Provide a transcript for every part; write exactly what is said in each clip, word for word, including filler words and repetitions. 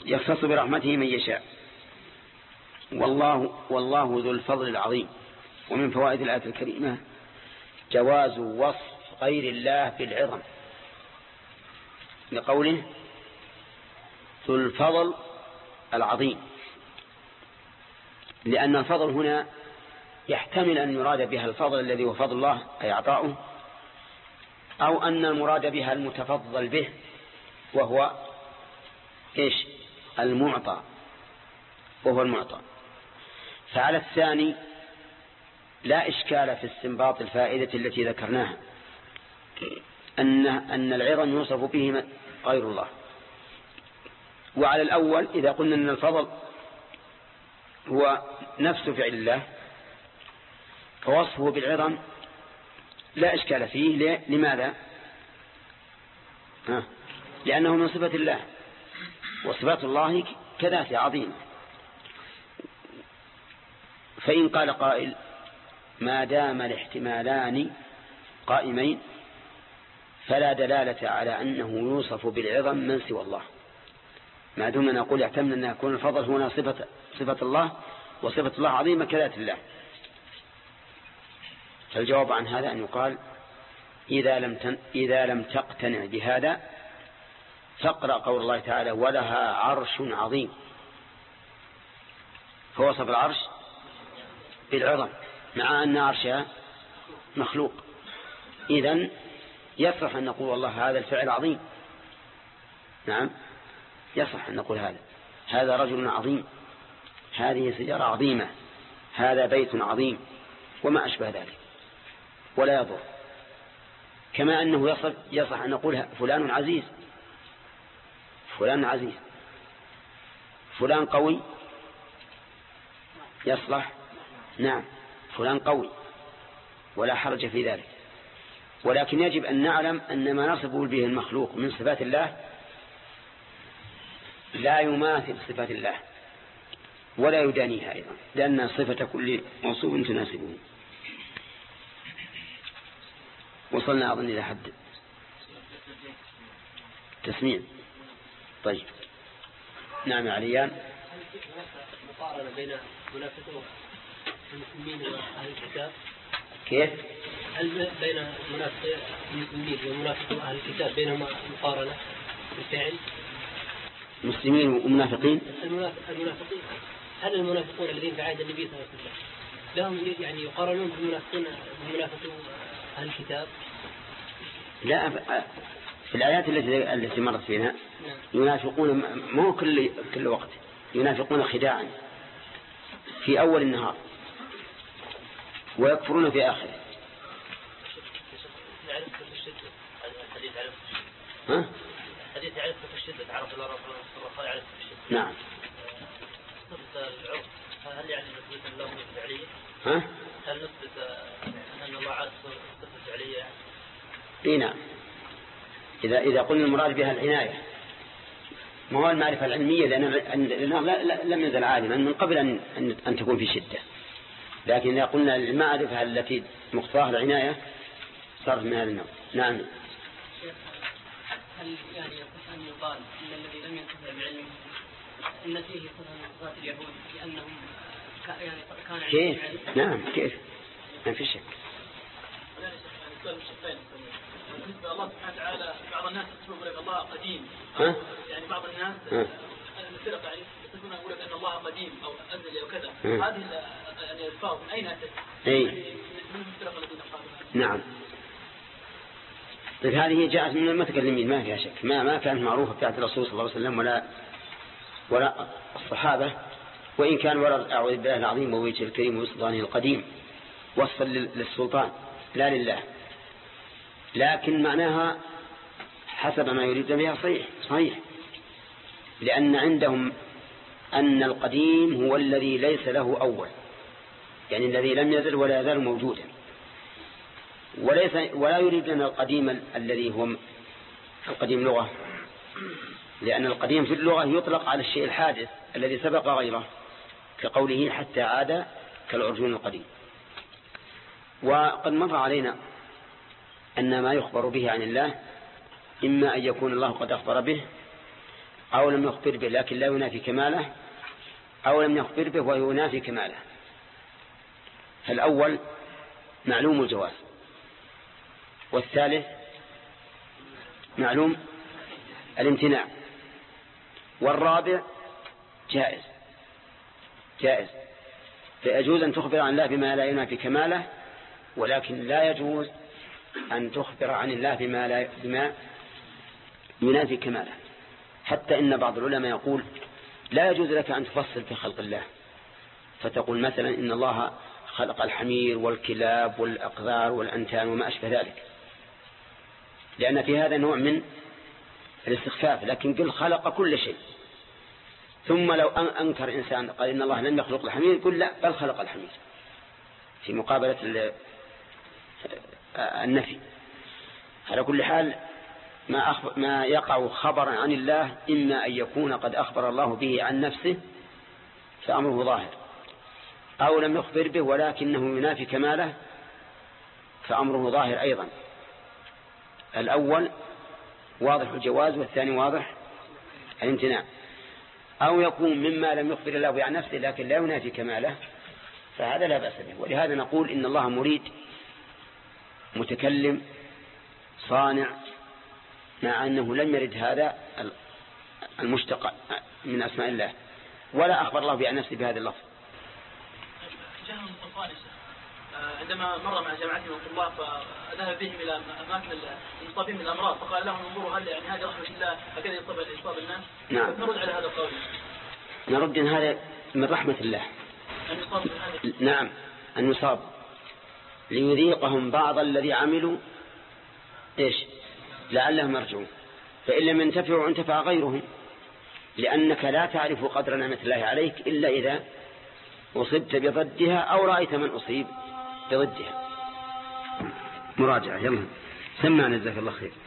يختص برحمته من يشاء. والله, والله ذو الفضل العظيم. ومن فوائد الآية الكريمة جواز وصف غير الله بالعظم لقوله ذو الفضل العظيم، لأن الفضل هنا يحتمل أن يراد بها الفضل الذي هو فضل الله أي عطاؤه، أو أن المراد بها المتفضل به وهو إيش؟ المعطى، وهو المعطى. فعلى الثاني لا إشكال في استنباط الفائدة التي ذكرناها، أن, أن العظم يوصف به غير الله. وعلى الأول إذا قلنا أن الفضل هو نفس فعل الله فوصفه بالعظم لا إشكال فيه. لماذا؟ ها. لأنه من صفة الله، وصفات الله كذات عظيمة. فإن قال قائل ما دام الاحتمالان قائمين فلا دلالة على أنه يوصف بالعظم من سوى الله، ما دون نقول يحتمل أن يكون الفضل هنا صفة, صفة الله، وصفة الله عظيمة كذات الله. فالجواب عن هذا أن يقال إذا لم, تن إذا لم تقتنع بهذا فاقرأ قول الله تعالى ولها عرش عظيم، فوصف العرش بالعظم مع أن عرشها مخلوق. إذن يصح أن نقول والله هذا الفعل عظيم. نعم يصح أن نقول هذا هذا رجل عظيم، هذه سيارة عظيمة، هذا بيت عظيم، وما أشبه ذلك، ولا يضر. كما أنه يصح, يصح أن نقول فلان عزيز، فلان عزيز، فلان قوي، يصلح. نعم فلان قوي ولا حرج في ذلك. ولكن يجب أن نعلم أن ما نصف به المخلوق من صفات الله لا يماثل صفات الله ولا يدانيها أيضا، لأن صفة كل موصوف تناسبه. وصلنا أظن إلى حد تسميع. طيب نعم عليان. مقارنة بين منافقين المسلمين وأهل الكتاب كيف؟ هل بين المنافقين المسلمين والمنافقين وأهل الكتاب بينهما مقارنة بالفعل؟ مسلمين ومنافقين؟ المنافقين هل المنافقون الذين في عهد النبي صلى الله عليه وسلم لهم يعني يقارنون بالمنافقين بالمنافقين أهل الكتاب؟ لا، في الآيات التي التي مرت فينا ينافقون مو كل كل وقت، ينافقون خداعا في أول النهار ويكفرون في آخره. ها؟ حديث عرفت في الشدة تعرف الله رسول الله عرفت في الشدة. نعم. العرف هل يعني نثبت الله فعلية؟ ها؟ هل نثبت أن الله عز وجل فعلية؟ إيه نعم. إذا إذا قلنا المراد بها العناية ما هو المعرفة العلمية، لأنه لم يزل عالما من قبل أن أن تكون في شدة. لكن إذا قلنا المعرفة التي مقتضاها العناية صار من هذا النوع. نعم. هل يعني يصح أن يقال أن الذي لم ينتفع بعلمه أن فيه صفة من صفات اليهود لأنهم يعني كان كيف؟ نعم كيف؟ ما في شك. بالنسبة الله سبحانه وتعالى بعض الناس يقول لك الله قديم، ها؟ يعني بعض الناس الفرق يعني يقولون يقول لك أن الله قديم أو أزلي أو كذا. هذه يعني الفاظ من أين أتت؟ أي. من الفرق الذين قالوا. نعم. طيب هذه جاءت من المتكلمين ما فيها شك، ما ما كانت معروفة بتاعت الرسول صلى الله عليه وسلم ولا ولا الصحابة، وإن كان ورد أعوذ بالله العظيم ووجهه الكريم وسلطانه القديم وصفا للسلطان لا لله، لكن معناها حسب ما يريد بها صحيح صحيح، لأن عندهم أن القديم هو الذي ليس له أول، يعني الذي لم يزل ولا يزال موجودا، وليس ولا يريد أن القديم الذي هو القديم لغة، لأن القديم في اللغة يطلق على الشيء الحادث الذي سبق غيره، كقوله حتى عاد كالعرجون القديم. وقد مر علينا أن ما يخبر به عن الله إما أن يكون الله قد أخبر به أو لم يخبر به لكن لا ينافي كماله، أو لم يخبر به وينافي كماله. فالأول معلوم الجواز، والثالث معلوم الامتناع، والرابع جائز جائز فيجوز أن تخبر عن الله بما لا ينافي كماله، ولكن لا يجوز أن تخبر عن الله بما, لا بما ينافي كماله. حتى إن بعض العلماء يقول لا يجوز لك أن تفصل في خلق الله، فتقول مثلا إن الله خلق الحمير والكلاب والأقذار والأنتان وما أشبه ذلك، لأن في هذا نوع من الاستخفاف. لكن قل خلق كل شيء. ثم لو أنكر إنسان قال إن الله لم يخلق الحمير، يقول لا بل خلق الحمير، في مقابلة النفي. على كل حال ما, أخبر ما يقع خبرا عن الله إما أن يكون قد أخبر الله به عن نفسه فأمره ظاهر، أو لم يخبر به ولكنه ينافي كماله فأمره ظاهر أيضا. الأول واضح الجواز، والثاني واضح الامتناع. أو يكون مما لم يخبر الله به عن نفسه لكن لا ينافي كماله، فهذا لا بأس به. ولهذا نقول إن الله مريد متكلم صانع، مع أنه لم يرد هذا المشتق من أسماء الله، ولا أخبر الله به عن نفسه بهذا اللفظ. جاءهم الفارسة عندما مر مع جماعتهم الطلاب فذهب بهم إلى أماكن المصابين من الأمراض، فقال لهم انظروا هل يعني هذه رحمة الله هكذا يصاب يصاب الناس؟ نعم. نرد على هذا القول. نرد أن هذا من رحمة الله. أن يصاب بهذا. نعم، أن يصاب ليذيقهم بعض الذي عملوا إيش لعلهم يرجعون، فإن لم ينتفعوا انتفع غيرهم، لأنك لا تعرف قدر نعمة الله عليك إلا إذا أصبت بضدها أو رأيت من أصيب بضدها. مراجعة. يلا سمعنا جزاك الله خير.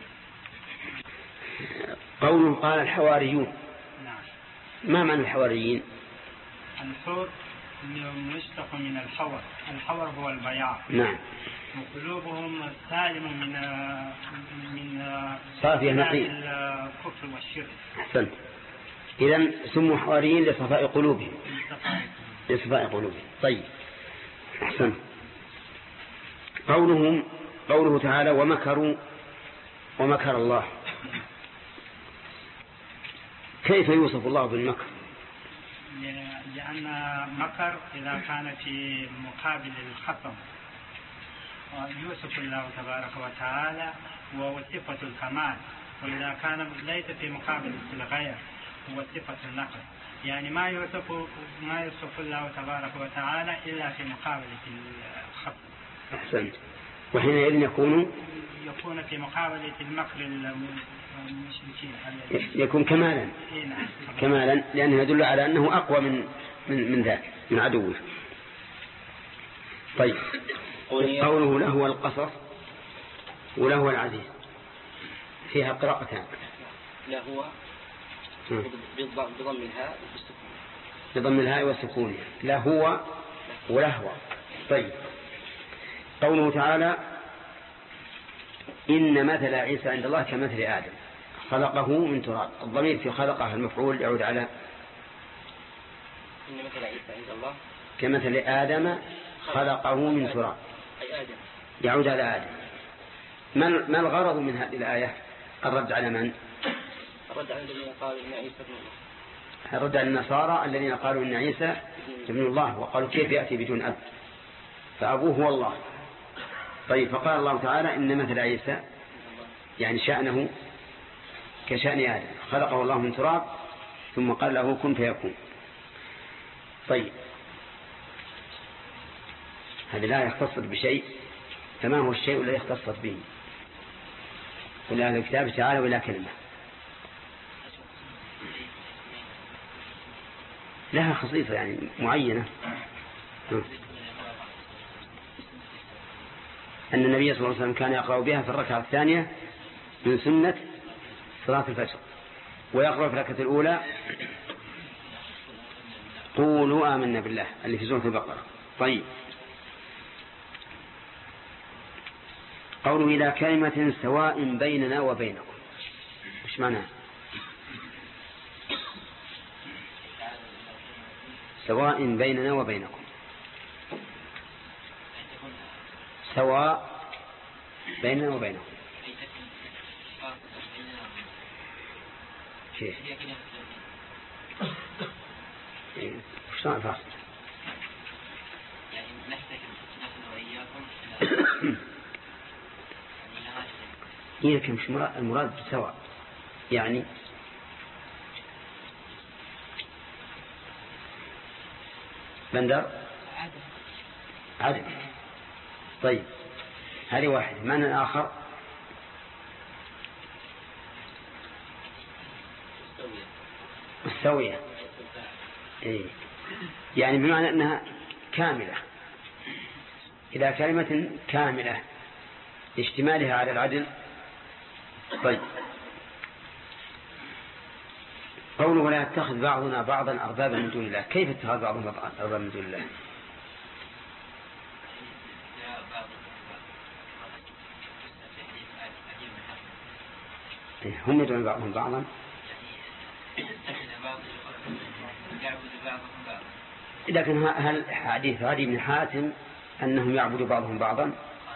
قوله قال الحواريون. ما معنى الحواريين؟ الحور مشتق من الحور، الحور هو البياض. نعم. وقلوبهم سالم من من صافية نقية الكفر والشرك. أحسنت. إذن سموا حواريين لصفاء قلوبهم. لصفاء قلوبهم. طيب أحسنت. قولهم قوله تعالى ومكروا ومكر الله. كيف يوصف الله بالمكر؟ لأن مكر إذا كان في مقابل الخصم يوصف الله تبارك وتعالى وهو صفة الكمال، وإذا كان ليس في مقابل الغير هو صفة النقص. يعني ما يوصف ما يوصف الله تبارك وتعالى إلا في مقابلة الخصم. أحسنت. وحينئذ يكون يكون في مقابلة المكر المشركين يكون كمالا. كمالا لأنه يدل على أنه أقوى من من من ذاك من عدوه. طيب قوله له القصص وله العزيز فيها قراءتان. لهو بضم الهاء والسكون. بضم الهاء والسكون. لهو ولهو. طيب قوله تعالى إن مثل عيسى عند الله كمثل آدم خلقه من تراب. الضمير في خلقه المفعول يعود على إن مثل عيسى عند الله كمثل آدم خلقه من تراب، أي آدم يعود على آدم. ما الغرض من هذه الآية؟ الرد على من؟ الرد على الذين قالوا إن عيسى ابن الله. الرد على النصارى الذين قالوا إن عيسى ابن الله، وقالوا كيف يأتي بدون أب، فأبوه هو الله. طيب فقال الله تعالى إن مثل عيسى يعني شأنه كشأن آدم خلقه الله من تراب ثم قال له كن فيكون. طيب هذه لا يختصر بشيء، فما هو الشيء الذي يختصر به؟ ولا هذا الكتاب تعالى ولا كلمة لها خصيصة يعني معينة، أن النبي صلى الله عليه وسلم كان يقرأ بها في الركعة الثانية من سنة صلاة الفجر، ويقرأ في الركعة الأولى قولوا آمنا بالله اللي في سورة البقرة. طيب قولوا إلى كلمة سواء بيننا وبينكم، إيش معناه؟ سواء بيننا وبينكم. سواء بيننا وبينكم كيف؟ وش صار فاصل؟ يعني نحتكم نحن وإياكم هي كم المراد سواء يعني بندر عدم عدم. طيب هذه واحد. معنى الآخر السوية. إيه. يعني بمعنى أنها كاملة. إذا كلمة كاملة اشتمالها على العدل. طيب قوله ولا يتخذ بعضنا بعضا أربابا من دون الله. كيف اتخذ بعضنا بعضا أربابا من دون الله؟ هم يدعون بعضهم بعضا. لكن هل حديث عدي بن حاتم أنهم يعبدوا بعضهم بعضا؟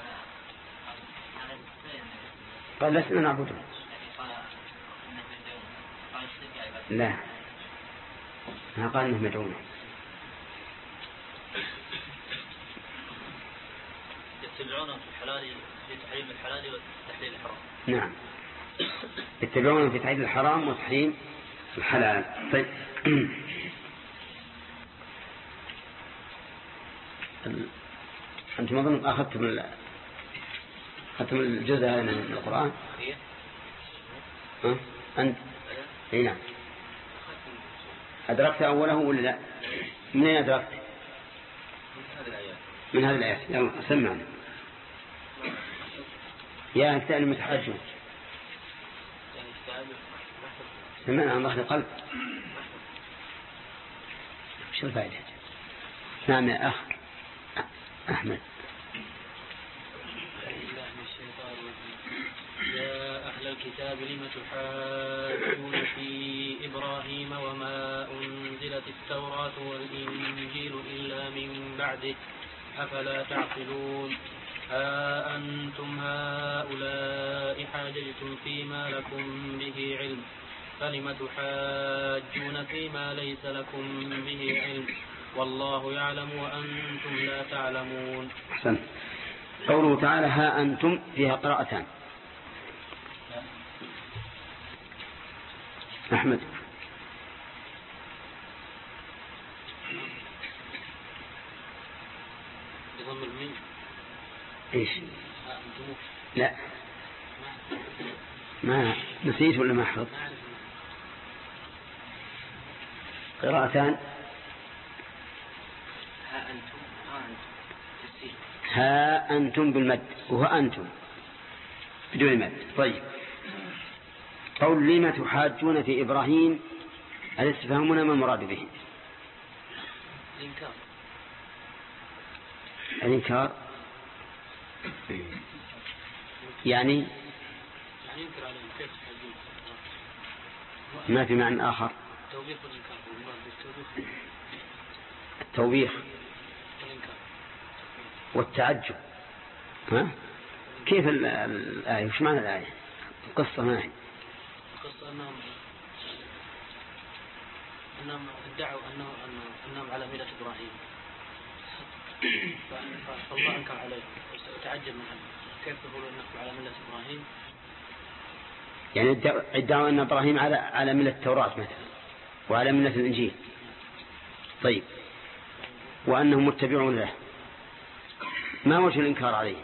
قال لسنا نعبدهم. لا ما قال انهم يدعونه. يتبعونه في الحلال في تحريم الحلال وتحليل الحرام. نعم يتبعونه في تحليل الحرام وتحريم الحلال. طيب أنتم أظن أخذتم أخذتم الجزء هذا من القرآن. ها أنت اي نعم أدركت أوله ولا لا؟ منين أدركت؟ من هذه الآيات. يلا سمعنا يا أكتئل المتحجون. سمعنا عن ظهر القلب. شو الفائدة؟ نعم يا أخ أحمد. يا أهل الكتاب لم تحاجون في إبراهيم وما أنزلت التوراة والإنجيل إلا من بعده أفلا تعقلون. ها أنتم هؤلاء حاججتم فيما لكم به علم فلم تحاجون فيما ليس لكم به علم والله يعلم وأنتم لا تعلمون. أحسن. قوله تعالى ها أنتم فيها قراءتان. أحمد بضم الميم. إيش؟ لا ما نسيت ولا ما حفظ. قراءتان. ها أنتم ها أنتم بالمد وها أنتم بدون المد. طيب قول لما تحاجون في إبراهيم الاستفهامنا ما المراد به؟ الإنكار. الإنكار يعني يعني ينكر عليهم كيف تحاجون ما في معنى آخر. التوبيخ والإنكار. بالتوبيخ التوبيخ والإنكار والتعجب. ها كيف الآية؟ وش معنى الآية؟ القصة ما هي؟ القصة أنهم أنهم ادعوا أنه أنهم على ملة إبراهيم فالله أنكر عليهم وتعجب منهم كيف تقولون أنكم على ملة إبراهيم. يعني ادعوا أن إبراهيم على على ملة التوراة مثلا وعلى ملة الإنجيل. طيب وأنهم متبعون له. ما وجه الإنكار عليهم؟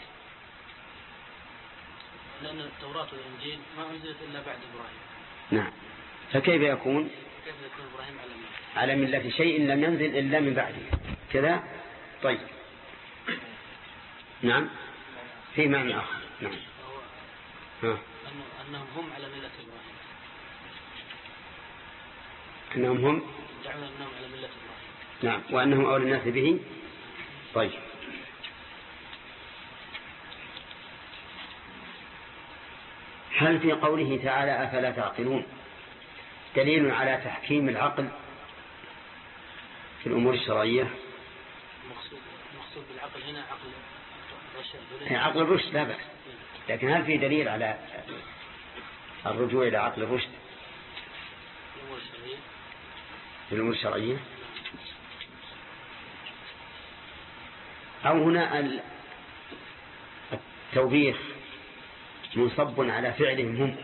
لأن التوراة والإنجيل ما أنزلت إلا بعد إبراهيم. نعم فكيف يكون كيف يكون إبراهيم على ملة على ملة شيء لم ينزل إلا من بعده كذا؟ طيب نعم في معنى آخر. نعم ها. أنهم هم على ملة إبراهيم. أنهم هم يدعون أنهم على ملة إبراهيم. نعم وأنهم أولى الناس به. طيب هل في قوله تعالى أفلا تعقلون دليل على تحكيم العقل في الأمور الشرعية. المقصود المقصود بالعقل هنا عقل الرشد. عقل الرشد لا بأس، لكن هل في دليل على الرجوع إلى عقل الرشد في الأمور الشرعية؟ أو هنا التوبيخ منصب على فعلهم هم،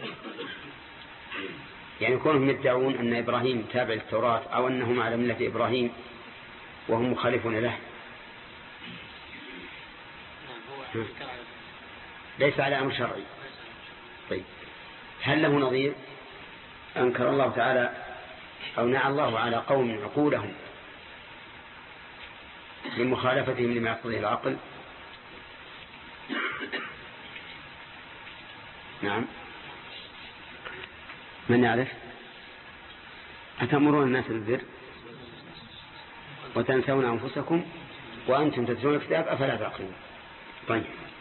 يعني كونهم يدعون أن إبراهيم تابع للتوراة أو أنهم على ملة إبراهيم وهم مخالفون له، ليس على أمر شرعي. طيب هل له نظير؟ أنكر الله تعالى أو نعى الله على قوم عقولهم من مخالفتهم لما يقتضيه العقل. نعم، من يعرف؟ أتأمرون الناس بالبر وتنسون أنفسكم وأنتم تتلون الكتاب أفلا تعقلون. طيب